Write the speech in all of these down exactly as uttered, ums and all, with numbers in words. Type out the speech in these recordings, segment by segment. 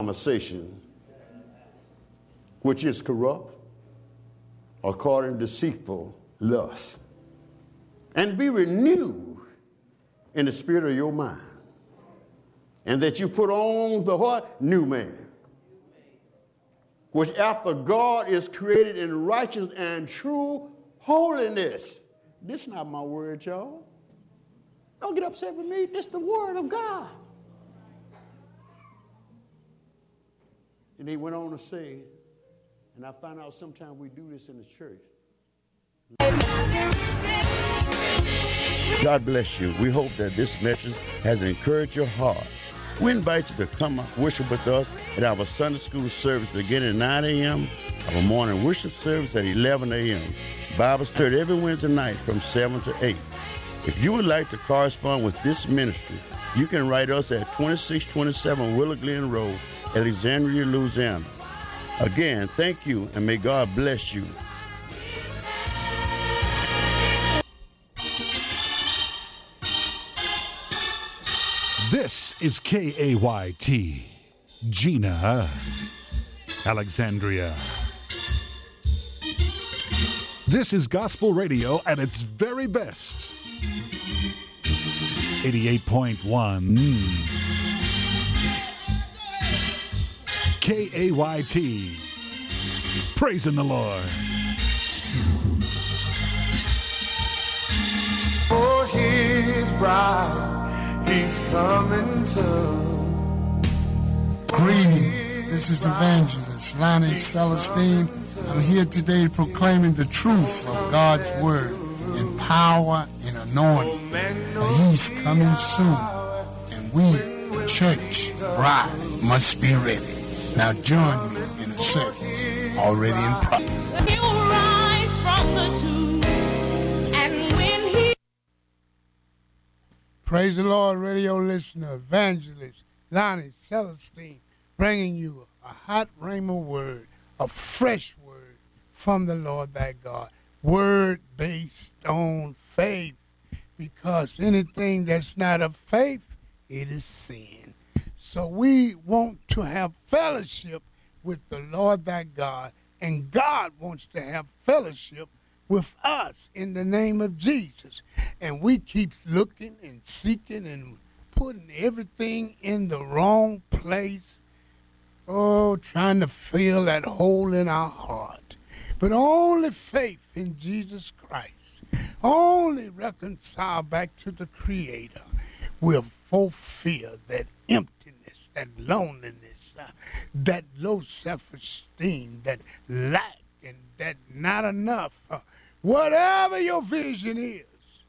conversation, which is corrupt, according to deceitful lust. And be renewed in the spirit of your mind. And that you put on the what? New man. Which after God is created in righteousness and true holiness. This is not my word, y'all. Don't get upset with me. This is the word of God. And he went on to say, and I find out sometimes we do this in the church. God bless you. We hope that this message has encouraged your heart. We invite you to come worship with us at our Sunday school service beginning at nine a.m., our morning worship service at eleven a.m., Bible study every Wednesday night from seven to eight. If you would like to correspond with this ministry, you can write us at twenty-six twenty-seven Willow Glen Road, Alexandria, Louisiana. Again, thank you, and may God bless you. This is K A Y T, Gina, Alexandria. This is gospel radio at its very best. eighty-eight point one K A Y T, praising the Lord. For his bride, he's coming soon. Greetings. This is Evangelist Lonnie Celestine. I'm here today proclaiming the truth of God's word in power and anointing. For he's coming soon, and we, the church bride, must be ready. Now join me in a service already in progress. He'll rise from the tomb, and when he... Praise the Lord, radio listener, Evangelist Lonnie Celestine, bringing you a hot rhema word, a fresh word from the Lord thy God. Word based on faith, because anything that's not of faith, it is sin. So we want to have fellowship with the Lord thy God, and God wants to have fellowship with us in the name of Jesus. And we keep looking and seeking and putting everything in the wrong place. Oh, trying to fill that hole in our heart. But only faith in Jesus Christ, only reconcile back to the Creator, will fulfill that emptiness, that loneliness, uh, that low self-esteem, that lack, and that not enough. Uh, whatever your vision is,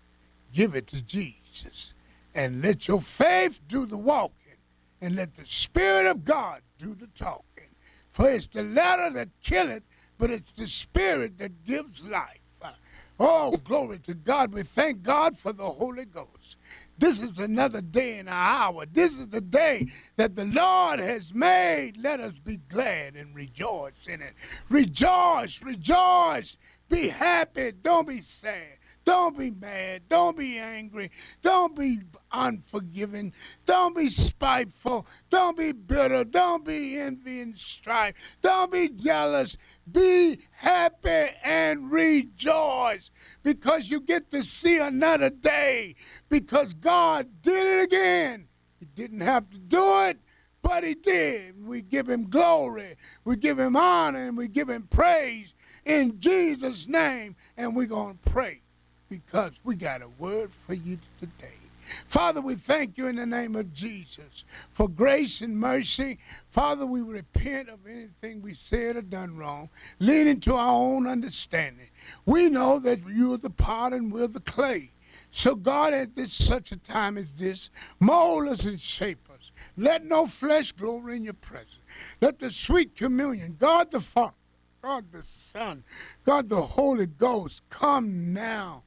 give it to Jesus. And let your faith do the walking, and let the Spirit of God do the talking. For it's the letter that killeth, but it's the Spirit that gives life. Uh, oh, glory to God. We thank God for the Holy Ghost. This is another day and an hour. This is the day that the Lord has made. Let us be glad and rejoice in it. Rejoice, rejoice. Be happy. Don't be sad. Don't be mad. Don't be angry. Don't be unforgiving. Don't be spiteful. Don't be bitter. Don't be envy and strife. Don't be jealous. Be happy and rejoice, because you get to see another day, because God did it again. He didn't have to do it, but he did. We give him glory. We give him honor, and we give him praise in Jesus' name. And we're going to pray, because we got a word for you today. Father, we thank you in the name of Jesus for grace and mercy. Father, we repent of anything we said or done wrong, leading to our own understanding. We know that you are the pot and we're the clay. So God, at this such a time as this, mold us and shape us. Let no flesh glory in your presence. Let the sweet communion, God the Father, God the Son, God the Holy Ghost, come now.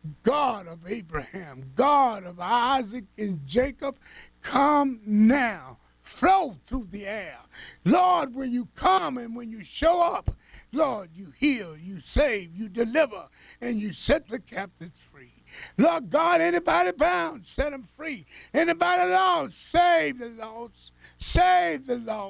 God of Abraham, God of Isaac and Jacob, come now. Flow through the air. Lord, when you come and when you show up, Lord, you heal, you save, you deliver, and you set the captives free. Lord God, anybody bound, set them free. Anybody lost, save the lost. Save the lost.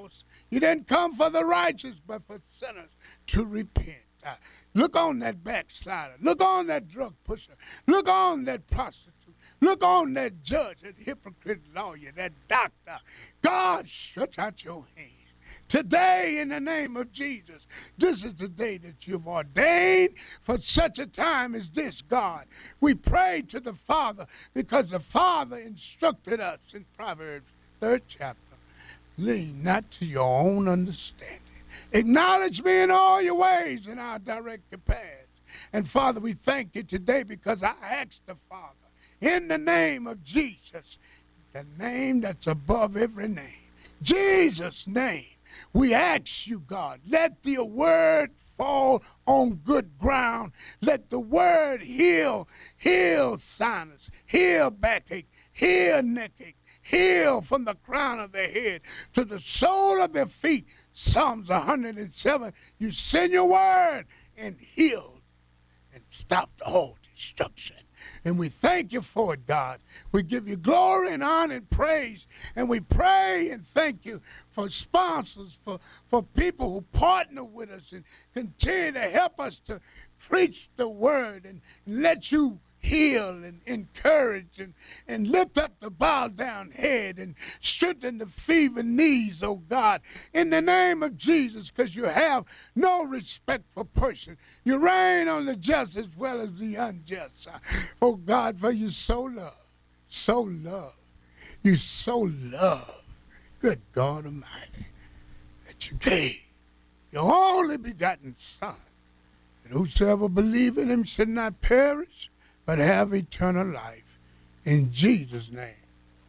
You didn't come for the righteous, but for sinners to repent. Uh, look on that backslider. Look on that drug pusher. Look on that prostitute. Look on that judge, that hypocrite lawyer, that doctor. God, stretch out your hand. Today, in the name of Jesus, this is the day that you've ordained for such a time as this, God. We pray to the Father because the Father instructed us in Proverbs, third chapter. Lean not to your own understanding. Acknowledge me in all your ways, and I'll direct your paths. And Father, we thank you today because I asked the Father, in the name of Jesus, the name that's above every name, Jesus' name, we ask you, God, let the word fall on good ground. Let the word heal, heal sinus, heal backache, heal neckache, heal from the crown of their head to the sole of their feet. Psalms one hundred seven, you send your word and healed and stopped all destruction. And we thank you for it, God. We give you glory and honor and praise. And we pray and thank you for sponsors, for, for people who partner with us and continue to help us to preach the word and let you heal and encourage and, and lift up the bowed down head and strengthen the fevered knees, oh God, in the name of Jesus, because you have no respect for person. You reign on the just as well as the unjust. Oh God, for you so love, so love, you so love, good God Almighty, that you gave your only begotten Son, and whosoever believe in him should not perish, but have eternal life. In Jesus' name.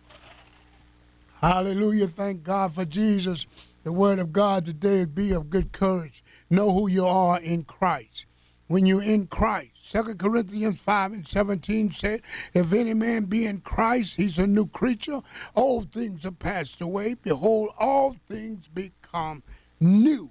Hallelujah. Thank God for Jesus. The word of God today is be of good courage. Know who you are in Christ. When you're in Christ, Second Corinthians five and seventeen said, if any man be in Christ, he's a new creature. Old things are passed away. Behold, all things become new.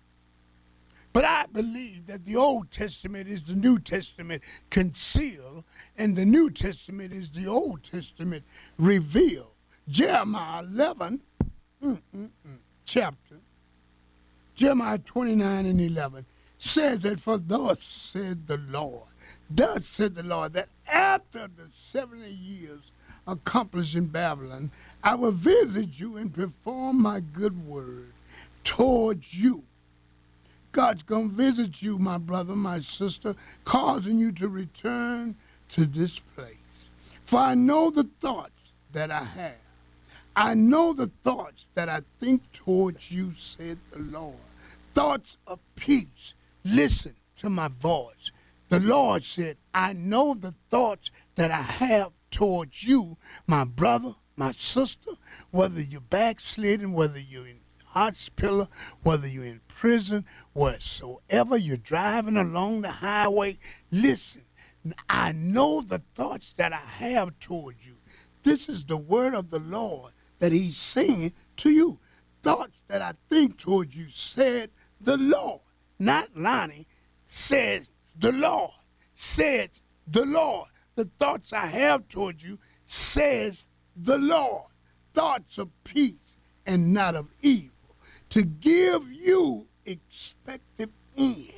But I believe that the Old Testament is the New Testament concealed, and the New Testament is the Old Testament revealed. Jeremiah eleven, mm, mm, mm, chapter, Jeremiah twenty-nine and eleven, says that for thus said the Lord, thus said the Lord, that after the seventy years accomplished in Babylon, I will visit you and perform my good word towards you. God's going to visit you, my brother, my sister, causing you to return to this place. For I know the thoughts that I have. I know the thoughts that I think towards you, said the Lord. Thoughts of peace. Listen to my voice. The Lord said, I know the thoughts that I have towards you, my brother, my sister, whether you're backsliding, whether you're in hospital, whether you're in prison, whatsoever you're driving along the highway, listen, I know the thoughts that I have toward you. This is the word of the Lord that he's saying to you. Thoughts that I think toward you, said the Lord. Not Lonnie, says the Lord. Says the Lord. The thoughts I have toward you, says the Lord. Thoughts of peace and not of evil, to give you expected end.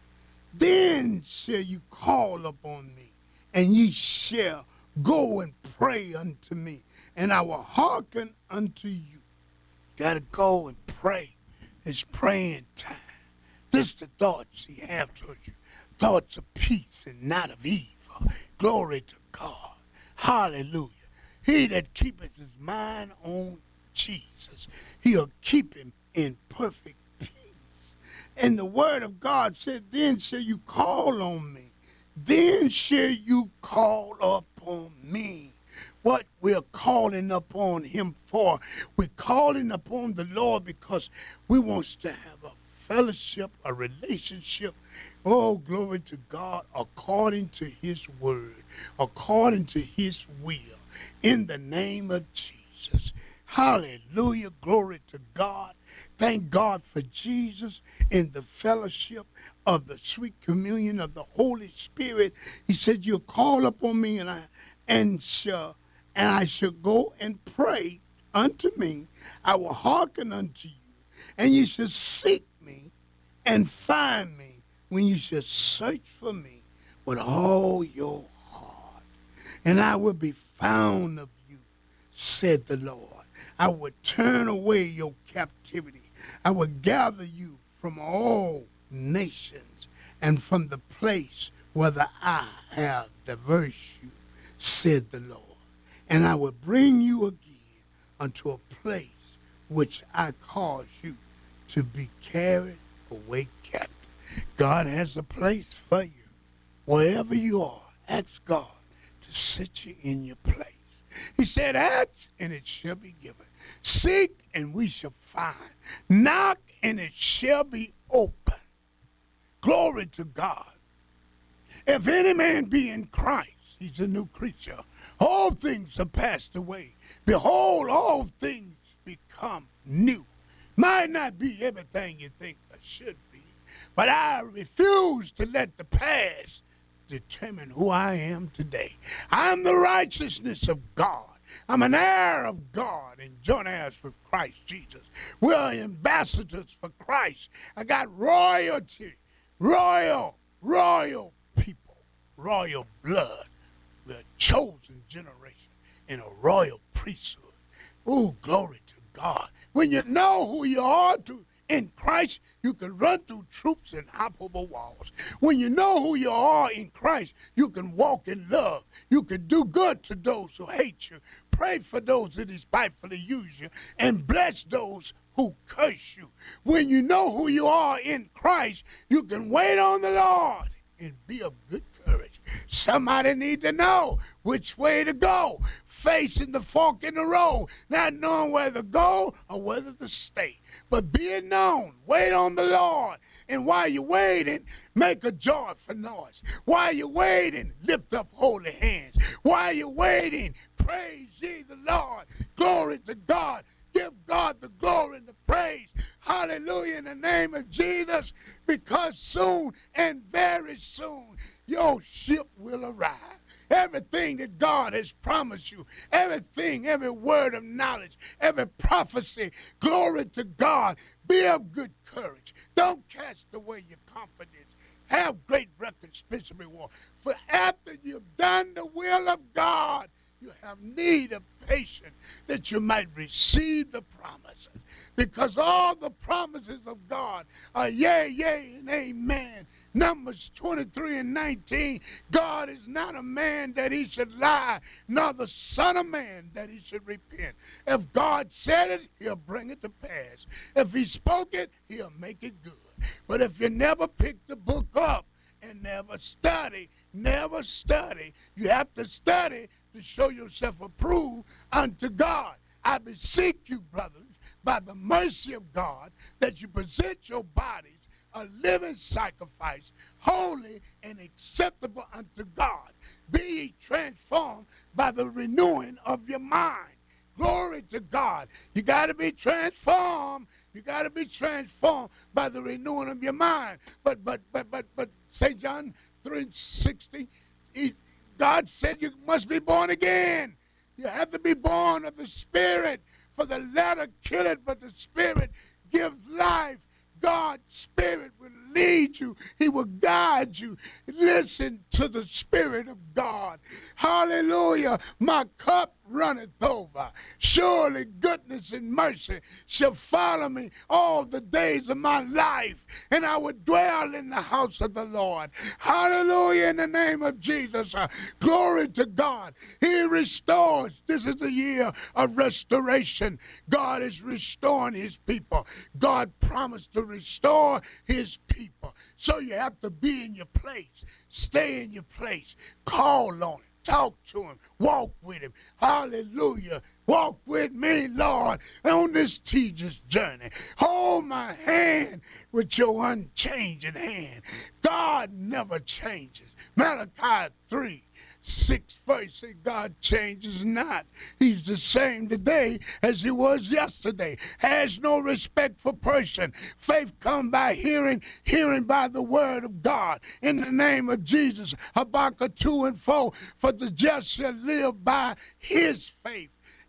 Then shall you call upon me, and ye shall go and pray unto me, and I will hearken unto you. Gotta go and pray. It's praying time. This is the thoughts he have toward you. Thoughts of peace and not of evil. Glory to God. Hallelujah. He that keepeth his mind on Jesus, he'll keep him in perfect peace. And the word of God said, then shall you call on me. Then shall you call upon me. What we're calling upon him for, we're calling upon the Lord because we want to have a fellowship, a relationship, oh, glory to God, according to his word, according to his will, in the name of Jesus. Hallelujah, glory to God. Thank God for Jesus in the fellowship of the sweet communion of the Holy Spirit. He said, you'll call upon me and I and shall and I shall go and pray unto me. I will hearken unto you, And you shall seek me and find me when you shall search for me with all your heart. And I will be found of you, said the Lord. I will turn away your captivity. I will gather you from all nations and from the place where the I have diverse you, said the Lord. And I will bring you again unto a place which I cause you to be carried away captive. God has a place for you. Wherever you are, ask God to set you in your place. He said, ask and it shall be given. Seek and we shall find. Knock and it shall be open. Glory to God. If any man be in Christ, he's a new creature. All things are passed away. Behold, all things become new. Might not be everything you think it should be, but I refuse to let the past determine who I am today. I'm the righteousness of God. I'm an heir of God and joint heirs with Christ Jesus. We're ambassadors for Christ. I got royalty, royal, royal people, royal blood. We're a chosen generation in a royal priesthood. Oh, glory to God. When you know who you are to in Christ, you can run through troops and hop over walls. When you know who you are in Christ, you can walk in love. You can do good to those who hate you. Pray for those that despitefully use you, and bless those who curse you. When you know who you are in Christ, you can wait on the Lord and be of good courage. Somebody need to know which way to go, facing the fork in the road, not knowing whether to go or whether to stay. But being known, wait on the Lord. And while you're waiting, make a joyful noise. While you're waiting, lift up holy hands. While you're waiting, praise ye the Lord. Glory to God. Give God the glory and the praise. Hallelujah in the name of Jesus, because soon and very soon your ship will arrive. Everything that God has promised you, everything, every word of knowledge, every prophecy, glory to God. Be of good courage. Don't cast away your confidence. Have great recompense and reward. For after you've done the will of God, you have need of patience that you might receive the promises. Because all the promises of God are yea, yea, and amen. Numbers twenty-three and nineteen, God is not a man that he should lie, nor the son of man that he should repent. If God said it, he'll bring it to pass. If he spoke it, he'll make it good. But if you never pick the book up and never study, never study, you have to study to show yourself approved unto God. I beseech you, brothers, by the mercy of God, that you present your bodies a living sacrifice, holy and acceptable unto God. Be ye transformed by the renewing of your mind. Glory to God. You got to be transformed. You got to be transformed by the renewing of your mind. But, but, but, but, but, Saint John three sixty, he, God said you must be born again. You have to be born of the Spirit. For the letter killeth, but the Spirit gives life. God's Spirit will lead you. He will guide you. Listen to the Spirit of God. Hallelujah. My cup runneth over. Surely goodness and mercy shall follow me all the days of my life, and I will dwell in the house of the Lord. Hallelujah in the name of Jesus. Uh, glory to God. He restores. This is the year of restoration. God is restoring his people. God promised to restore his people. So you have to be in your place. Stay in your place. Call on him. Talk to him. Walk with him. Hallelujah. Walk with me, Lord, on this tedious journey. Hold my hand with your unchanging hand. God never changes. Malachi three. Six verse say God changes not. He's the same today as he was yesterday. Has no respect for person. Faith come by hearing, hearing by the word of God. In the name of Jesus, Habakkuk two and four, for the just shall live by his faith.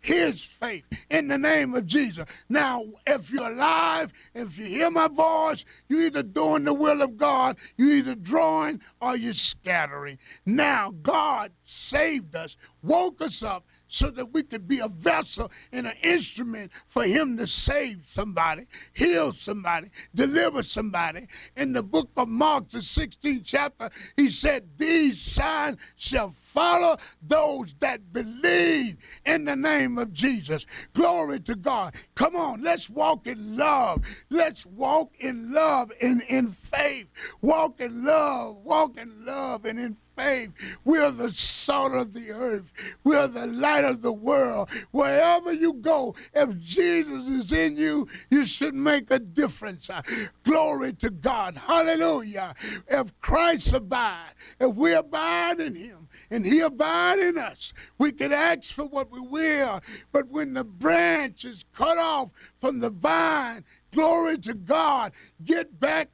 his faith in the name of Jesus. Now, if you're alive, if you hear my voice, you're either doing the will of God, you're either drawing or you're scattering. Now, God saved us, woke us up, so that we could be a vessel and an instrument for him to save somebody, heal somebody, deliver somebody. In the book of Mark, the sixteenth chapter, he said, these signs shall follow those that believe in the name of Jesus. Glory to God. Come on, let's walk in love. Let's walk in love and in faith. Walk in love, walk in love and in faith. Faith. We're the salt of the earth. We're the light of the world. Wherever you go, if Jesus is in you, you should make a difference. Glory to God. Hallelujah. If Christ abide, if we abide in him and he abide in us, we can ask for what we will. But when the branch is cut off from the vine, glory to God, get back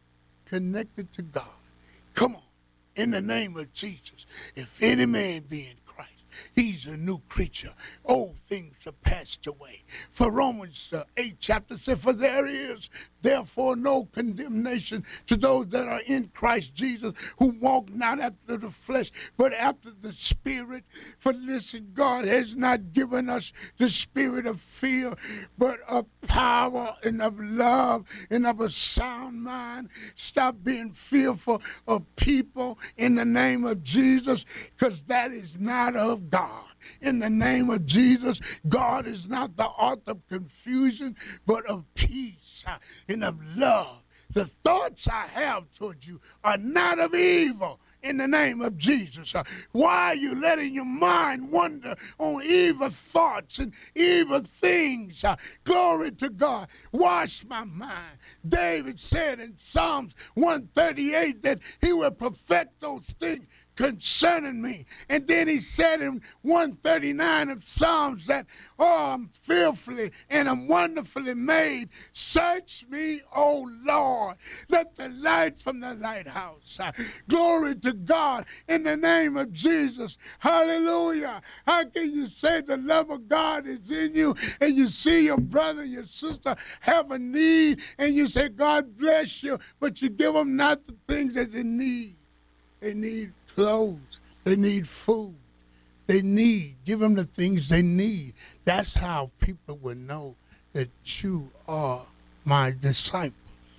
connected to God. Come on. In the name of Jesus, if any man be in Christ, he's a new creature. Old things are passed away. For Romans uh, eight chapter says, for there is therefore no condemnation to those that are in Christ Jesus, who walk not after the flesh, but after the Spirit. For listen, God has not given us the spirit of fear, but of power and of love and of a sound mind. Stop being fearful of people in the name of Jesus, because that is not of God. In the name of Jesus, God is not the author of confusion, but of peace uh, and of love. The thoughts I have towards you are not of evil. In the name of Jesus. Uh, why are you letting your mind wander on evil thoughts and evil things? Uh, glory to God. Wash my mind. David said in Psalms one thirty-eight that he will perfect those things concerning me. And then he said in one thirty-nine of Psalms that, oh, I'm fearfully and I'm wonderfully made. Search me, O Lord. Let the light from the lighthouse. Uh, glory to God in the name of Jesus. Hallelujah. How can you say the love of God is in you and you see your brother, your sister have a need and you say, God bless you, but you give them not the things that they need. They need clothes. They need food. They need. Give them the things they need. That's how people will know that you are my disciples.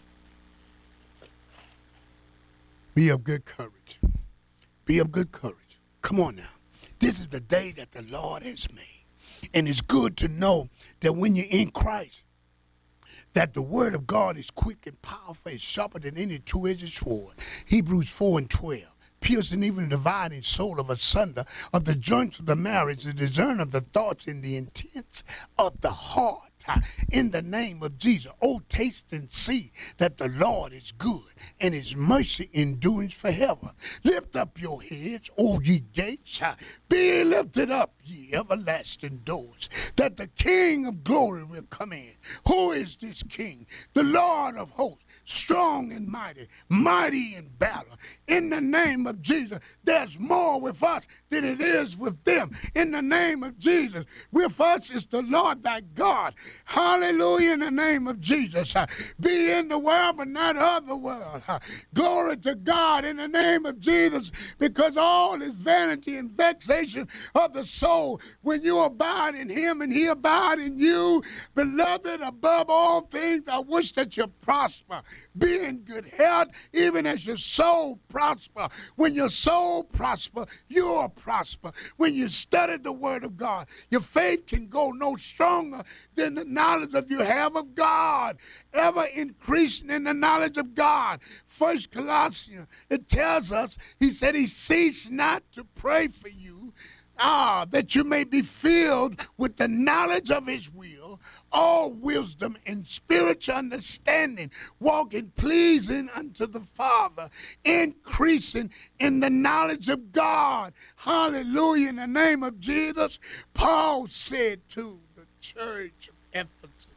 Be of good courage. Be of good courage. Come on now. This is the day that the Lord has made. And it's good to know that when you're in Christ, that the word of God is quick and powerful and sharper than any two-edged sword. Hebrews four and twelve. Piercing even the dividing soul of asunder of the joints of the marriage, the discern of the thoughts and the intents of the heart. In the name of Jesus, oh, taste and see that the Lord is good and his mercy endures forever. Lift up your heads, O ye gates. Be lifted up, ye everlasting doors, that the King of glory will come in. Who is this King? The Lord of hosts, strong and mighty, mighty in battle. In the name of Jesus, there's more with us than it is with them. In the name of Jesus, with us is the Lord thy God. Hallelujah, in the name of Jesus. Uh, be in the world, but not of the world. Uh, glory to God in the name of Jesus, because all is vanity and vexation of the soul. When you abide in him and he abide in you, beloved, above all things, I wish that you prosper. Be in good health, even as your soul prosper. When your soul prosper, you'll prosper. When you study the word of God, your faith can go no stronger than the knowledge of you have of God, ever increasing in the knowledge of God. First Colossians, it tells us, he said he ceased not to pray for you, ah, that you may be filled with the knowledge of his will, all wisdom and spiritual understanding, walking pleasing unto the Father, increasing in the knowledge of God. Hallelujah, in the name of Jesus. Paul said to the church of Ephesus,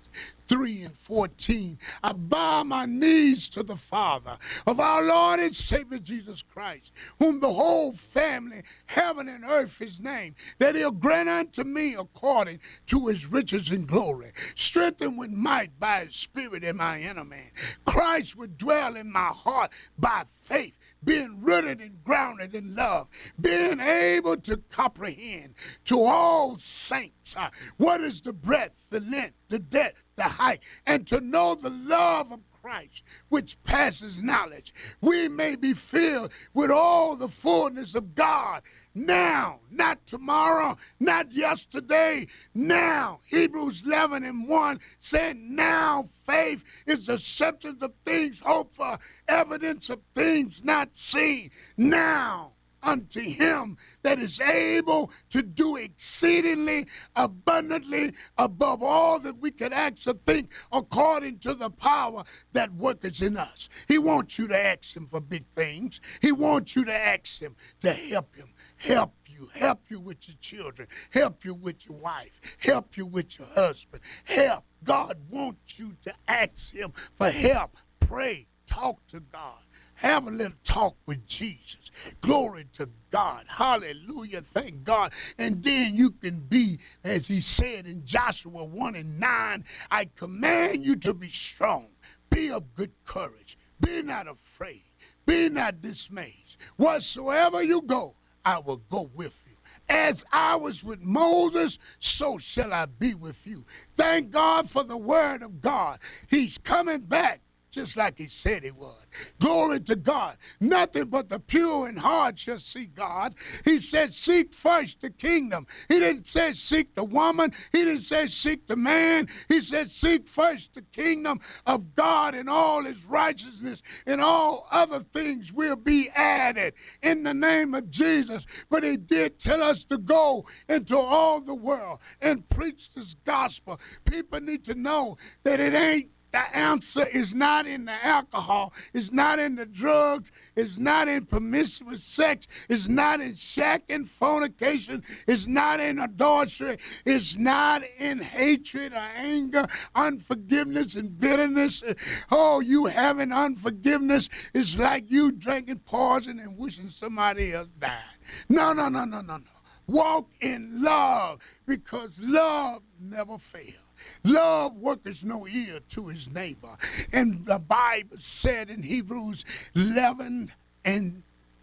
three and fourteen. I bow my knees to the Father of our Lord and Savior Jesus Christ, whom the whole family, heaven and earth is named, that he'll grant unto me according to his riches and glory, strengthened with might by his spirit in my inner man. Christ would dwell in my heart by faith, being rooted and grounded in love, being able to comprehend to all saints uh, what is the breadth, the length, the depth, the height, and to know the love of Christ, which passes knowledge. We may be filled with all the fullness of God now, not tomorrow, not yesterday, now. Hebrews eleven and one said, now faith is the substance of things hoped for, evidence of things not seen. Now unto him that is able to do exceedingly abundantly above all that we could ask or think, according to the power that worketh in us. He wants you to ask him for big things. He wants you to ask him to help him, help you, help you with your children, help you with your wife, help you with your husband, help. God wants you to ask him for help. Pray, talk to God. Have a little talk with Jesus. Glory to God. Hallelujah. Thank God. And then you can be, as he said in Joshua one and nine, I command you to be strong. Be of good courage. Be not afraid. Be not dismayed. Whatsoever you go, I will go with you. As I was with Moses, so shall I be with you. Thank God for the word of God. He's coming back, just like he said he would. Glory to God. Nothing but the pure in heart shall see God. He said, seek first the kingdom. He didn't say seek the woman. He didn't say seek the man. He said, seek first the kingdom of God and all his righteousness, and all other things will be added in the name of Jesus. But he did tell us to go into all the world and preach this gospel. People need to know that it ain't The answer is not in the alcohol. It's not in the drugs. It's not in promiscuous sex. It's not in shacking, fornication. It's not in adultery. It's not in hatred or anger, unforgiveness and bitterness. Oh, you having unforgiveness is like you drinking poison and wishing somebody else died. No, no, no, no, no, no. Walk in love, because love never fails. Love worketh no ear to his neighbor. And the Bible said in Hebrews eleven and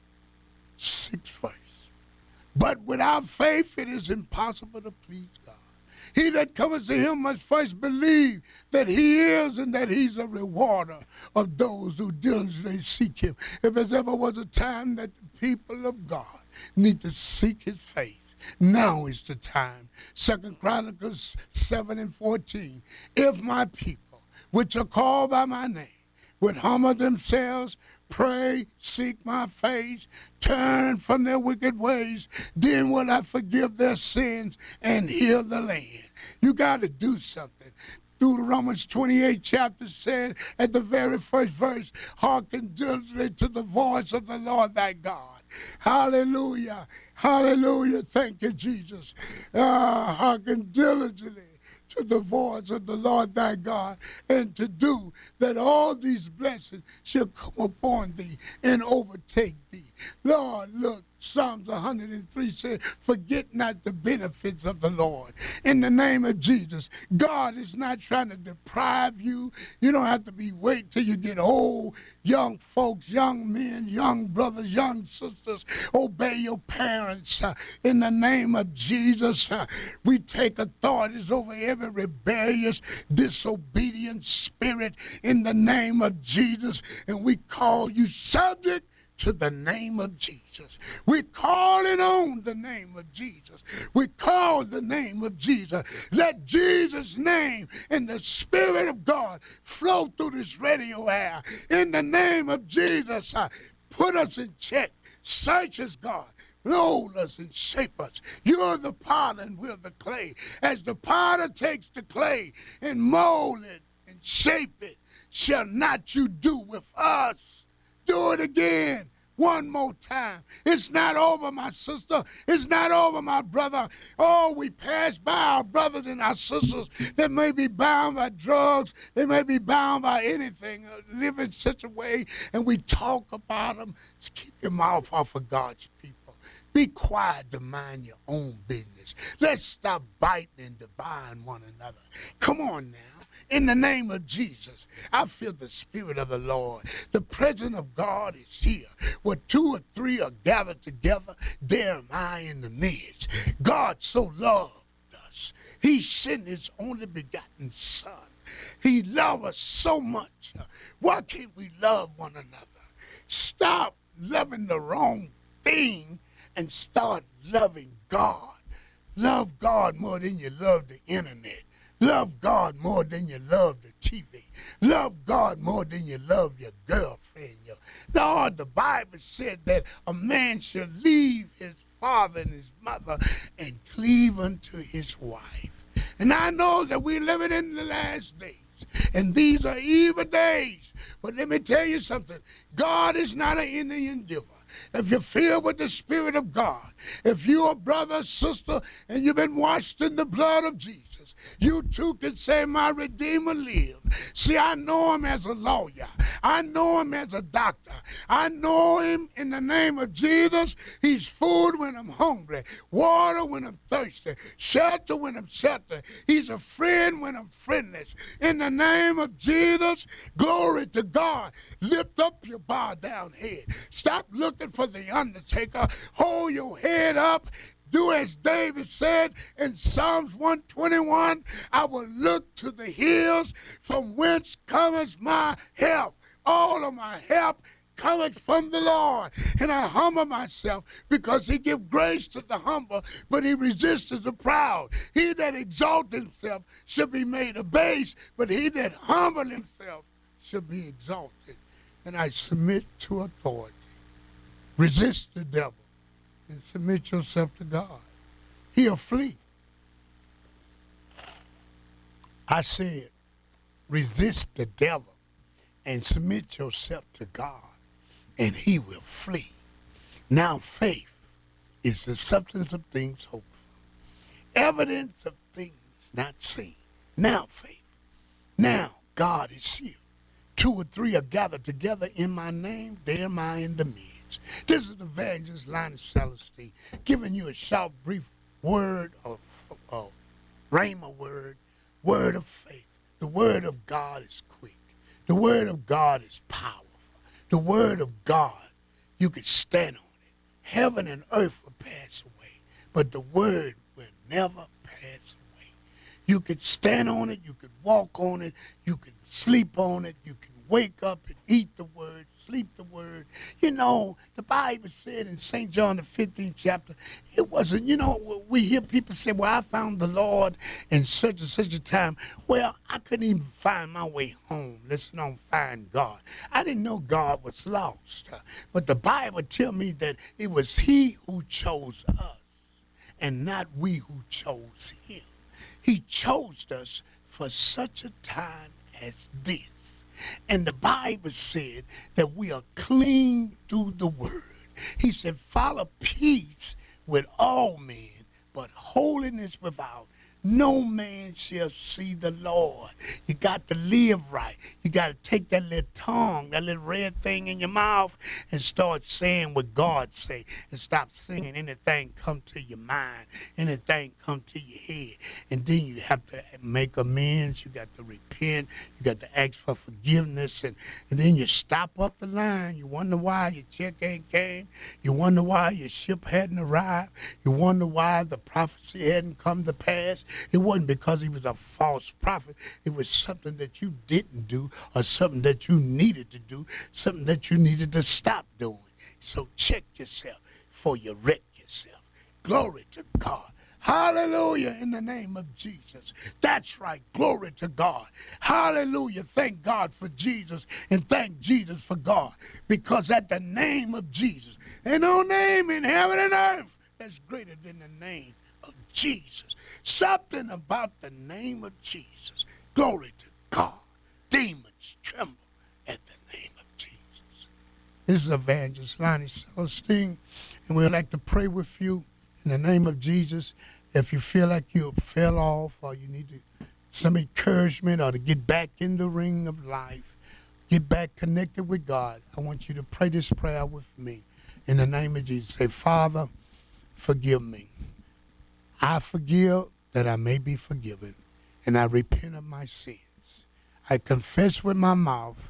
six verse, but without faith it is impossible to please God. He that cometh to him must first believe that he is, and that he's a rewarder of those who diligently seek him. If there ever was a time that the people of God need to seek his face, now is the time. Second Chronicles seven and fourteen. If my people, which are called by my name, would humble themselves, pray, seek my face, turn from their wicked ways, then will I forgive their sins and heal the land. You got to do something. Deuteronomy twenty-eight chapter said at the very first verse, hearken diligently to the voice of the Lord thy God. Hallelujah. Hallelujah. Thank you, Jesus. Uh, hearken diligently to the voice of the Lord thy God, and to do that all these blessings shall come upon thee and overtake thee. Lord, look, Psalms one hundred three says, forget not the benefits of the Lord. In the name of Jesus, God is not trying to deprive you. You don't have to be wait till you get old. Young folks, young men, young brothers, young sisters, obey your parents. Uh, in the name of Jesus, uh, we take authorities over every rebellious, disobedient spirit in the name of Jesus, and we call you subject to the name of Jesus. We're calling on the name of Jesus. We call the name of Jesus. Let Jesus' name and the Spirit of God flow through this radio air. In the name of Jesus, uh, put us in check. Search us, God. Mold us and shape us. You're the potter and we're the clay. As the potter takes the clay and mold it and shape it, shall not you do with us? Do it again. one more time. It's not over, my sister. It's not over, my brother. Oh, we pass by our brothers and our sisters that may be bound by drugs. They may be bound by anything, uh, live in such a way, and we talk about them. Just keep your mouth off of God's people. Be quiet to mind your own business. Let's stop biting and dividing one another. Come on now. In the name of Jesus, I feel the Spirit of the Lord. The presence of God is here. Where two or three are gathered together, there am I in the midst. God so loved us. He sent his only begotten Son. He loved us so much. Why can't we love one another? Stop loving the wrong thing and start loving God. Love God more than you love the internet. Love God more than you love the T V. Love God more than you love your girlfriend. Your, Lord, the Bible said that a man shall leave his father and his mother and cleave unto his wife. And I know that we're living in the last days, and these are evil days. But let me tell you something. God is not an Indian giver. If you're filled with the Spirit of God, if you're a brother, sister, and you've been washed in the blood of Jesus, you too can say, my Redeemer lives. See, I know him as a lawyer. I know him as a doctor. I know him in the name of Jesus. He's food when I'm hungry, water when I'm thirsty, shelter when I'm sheltered. He's a friend when I'm friendless. In the name of Jesus, glory to God. Lift up your bowed down head. Stop looking for the undertaker. Hold your head up. Do as David said in Psalms one twenty-one, I will look to the hills from whence cometh my help. All of my help cometh from the Lord. And I humble myself because he gives grace to the humble, but he resists the proud. He that exalts himself shall be made abased, but he that humble himself shall be exalted. And I submit to authority. Resist the devil and submit yourself to God. He'll flee. I said, resist the devil and submit yourself to God, and he will flee. Now faith is the substance of things hoped for, evidence of things not seen. Now faith. Now God is here. Two or three are gathered together in my name, there am I in the midst. This is Evangelist Lonnie Celestine giving you a short, brief word of, of rhema word, word of faith. The word of God is quick. The word of God is powerful. The word of God, you can stand on it. Heaven and earth will pass away, but the word will never pass away. You could stand on it, you could walk on it, you could sleep on it, you can wake up and eat the word, sleep the word. You know, the Bible said in Saint John the fifteenth chapter, it wasn't, you know, we hear people say, well, I found the Lord in such and such a time. Well, I couldn't even find my way home. Listen, on find God. I didn't know God was lost. Uh, but the Bible tells me that it was he who chose us and not we who chose him. He chose us for such a time as this. And the Bible said that we are clean through the word. He said, follow peace with all men, but holiness without. No man shall see the Lord. You got to live right. You got to take that little tongue, that little red thing in your mouth, and start saying what God say. And stop saying anything come to your mind, anything come to your head. And then you have to make amends. You got to repent. You got to ask for forgiveness. And, and then you stop up the line. You wonder why your check ain't came. You wonder why your ship hadn't arrived. You wonder why the prophecy hadn't come to pass. It wasn't because he was a false prophet. It was something that you didn't do or something that you needed to do, something that you needed to stop doing. So check yourself before you wreck yourself. Glory to God. Hallelujah in the name of Jesus. That's right. Glory to God. Hallelujah. Thank God for Jesus and thank Jesus for God. Because at the name of Jesus, ain't no name in heaven and earth that's greater than the name of Jesus. Something about the name of Jesus. Glory to God. Demons tremble at the name of Jesus. This is Evangelist Lonnie Celestine, and we'd like to pray with you in the name of Jesus. If you feel like you fell off or you need to, some encouragement or to get back in the ring of life, get back connected with God, I want you to pray this prayer with me in the name of Jesus. Say, Father, forgive me. I forgive that I may be forgiven, and I repent of my sins. I confess with my mouth